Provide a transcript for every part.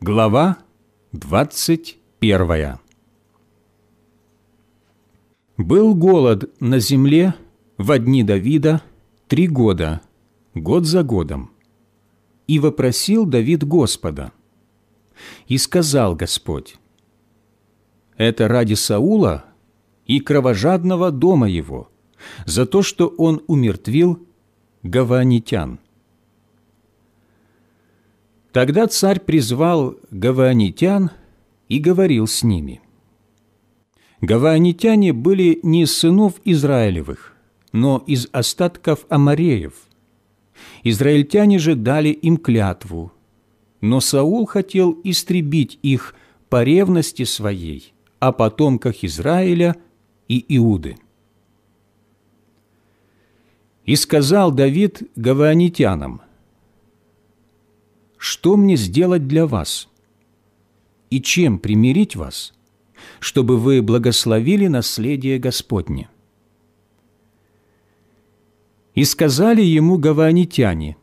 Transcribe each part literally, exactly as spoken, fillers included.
Глава двадцать первая. Был голод на земле во дни Давида три года, год за годом. И вопросил Давид Господа. И сказал Господь: «Это ради Саула и кровожадного дома его, за то, что он умертвил гаваонитян». Тогда царь призвал гаваонитян и говорил с ними. Гаваонитяне были не из сынов Израилевых, но из остатков амореев. Израильтяне же дали им клятву, но Саул хотел истребить их по ревности своей о потомках Израиля и Иуды. И сказал Давид гаваонитянам: «Что мне сделать для вас? И чем примирить вас, чтобы вы благословили наследие Господне?» И сказали ему гаваонитяне: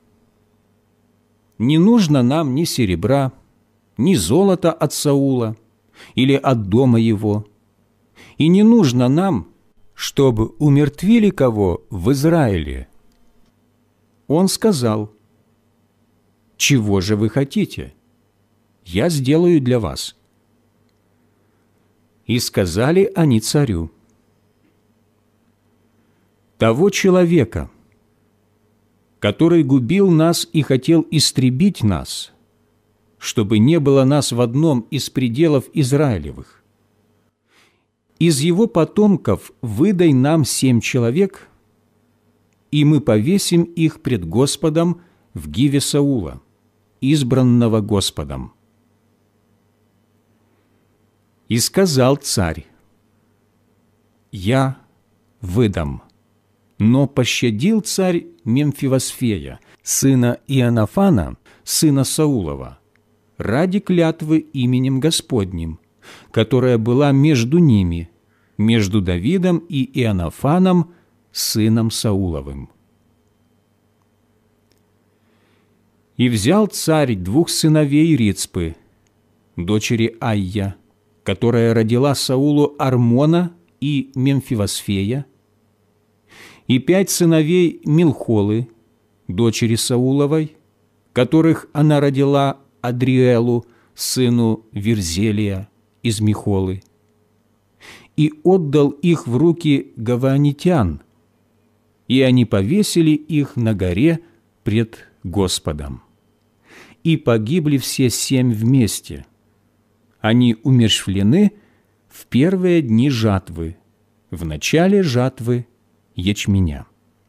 «Не нужно нам ни серебра, ни золота от Саула или от дома его, и не нужно нам, чтобы умертвили кого в Израиле». Он сказал: «Чего же вы хотите? Я сделаю для вас». И сказали они царю: «Того человека, который губил нас и хотел истребить нас, чтобы не было нас в одном из пределов Израилевых, из его потомков выдай нам семь человек, и мы повесим их пред Господом в гиве Саула, избранного Господом». И сказал царь: «Я выдам». Но пощадил царь Мемфивосфея, сына Иоаннафана, сына Саулова, ради клятвы именем Господним, которая была между ними, между Давидом и Иоаннафаном, сыном Сауловым. И взял царь двух сыновей Рицпы, дочери Айя, которая родила Саулу Армона и Мемфивосфея, и пять сыновей Милхолы, дочери Сауловой, которых она родила Адриэлу, сыну Верзелия из Михолы, и отдал их в руки гаваонитян, и они повесили их на горе пред Господом. И погибли все семь вместе. Они умерщвлены в первые дни жатвы, в начале жатвы ячменя.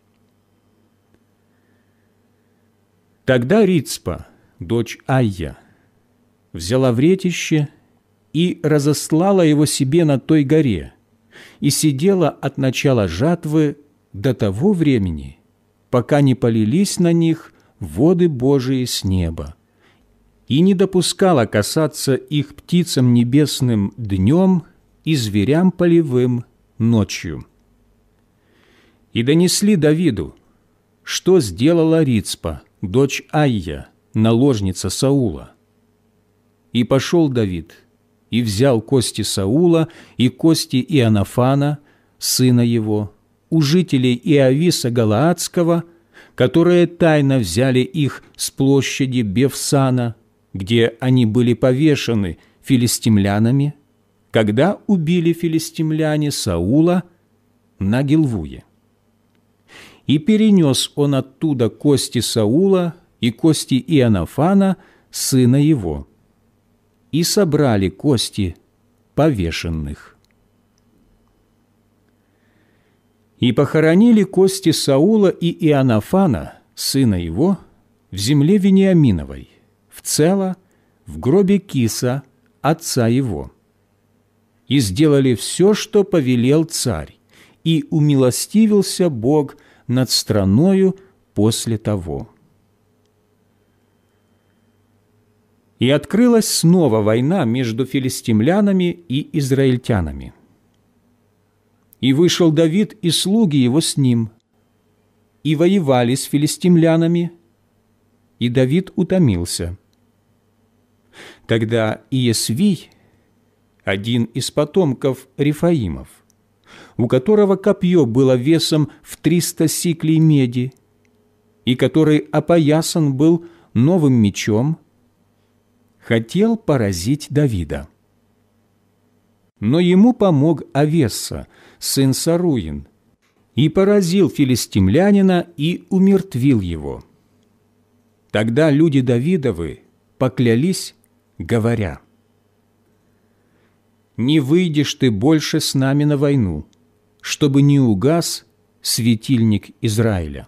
Тогда Рицпа, дочь Айя, взяла вретище и разослала его себе на той горе, и сидела от начала жатвы до того времени, пока не полились на них воды Божии с неба, и не допускала касаться их птицам небесным днем и зверям полевым ночью. И донесли Давиду, что сделала Рицпа, дочь Айя, наложница Саула. И пошел Давид, и взял кости Саула и кости Иоаннафана, сына его, у жителей Иовиса Галаадского, которые тайно взяли их с площади Бевсана, где они были повешены филистимлянами, когда убили филистимляне Саула на Гилвуе. И перенес он оттуда кости Саула и кости Иоаннафана, сына его, и собрали кости повешенных. И похоронили кости Саула и Иоаннафана, сына его, в земле Вениаминовой, в Цело, в гробе Киса, отца его. И сделали все, что повелел царь, и умилостивился Бог над страною после того. И открылась снова война между филистимлянами и израильтянами. И вышел Давид и слуги его с ним, и воевали с филистимлянами, и Давид утомился. Тогда Иесвий, один из потомков Рефаимов, у которого копье было весом в триста сиклей меди, и который опоясан был новым мечом, хотел поразить Давида. Но ему помог Авесса, сын Саруин, и поразил филистимлянина и умертвил его. Тогда люди Давидовы поклялись, говоря: «Не выйдешь ты больше с нами на войну, чтобы не угас светильник Израиля».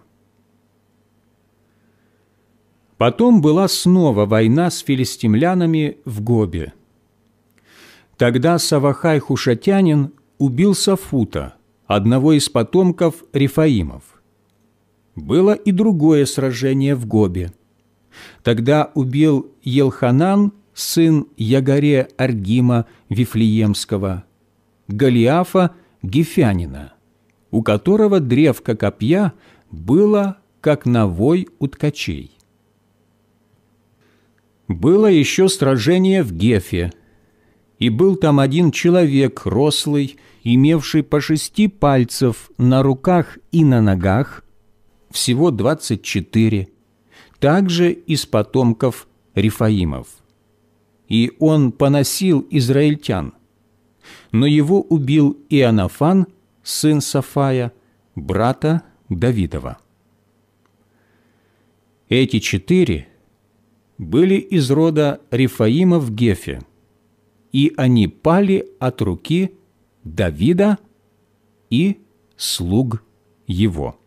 Потом была снова война с филистимлянами в Гобе. Тогда Савахай хушатянин убил Сафута, одного из потомков Рефаимов. Было и другое сражение в Гобе. Тогда убил Елханан, сын Ягаре Аргима Вифлеемского, Голиафа Гифянина, у которого древко копья было, как навой у ткачей. Было еще сражение в Гефе, и был там один человек рослый, имевший по шести пальцев на руках и на ногах, всего двадцать четыре, также из потомков Рефаимов. И он поносил израильтян, но его убил Иоаннафан, сын Сафая, брата Давидова. Эти четыре были из рода Рефаима в Гефе, и они пали от руки Давида и слуг его.